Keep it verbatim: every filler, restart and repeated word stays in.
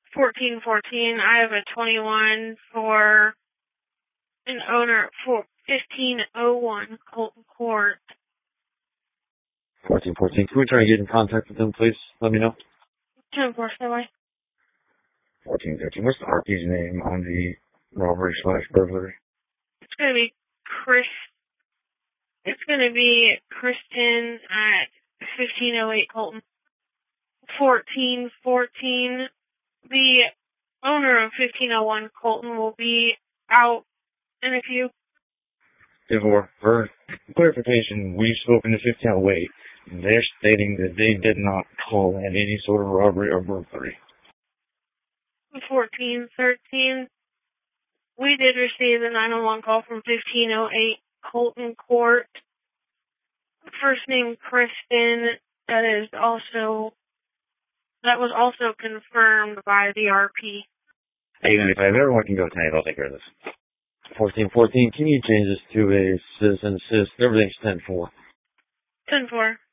fourteen fourteen, I have a twenty-one for an owner for fifteen oh one Colton Court. fourteen fourteen, can we try and get in contact with them, please? Let me know. ten four, seven. fourteen thirteen, what's the R P's name on the robbery slash burglary? It's going to be Chris. It's going to be Kristen at fifteen oh eight Colton. fourteen fourteen. The owner of fifteen oh one Colton will be out in a few. For, for clarification, we've spoken to fifteen oh eight. They're stating that they did not call in any sort of robbery or burglary. fourteen thirteen. We did receive a nine one one call from fifteen oh eight Colton Court. First name Kristen. That is also that was also confirmed by the R P. Hey, even if everyone can go tonight, I'll take care of this. fourteen fourteen, can you change this to a citizen assist? Everything's ten four. ten four.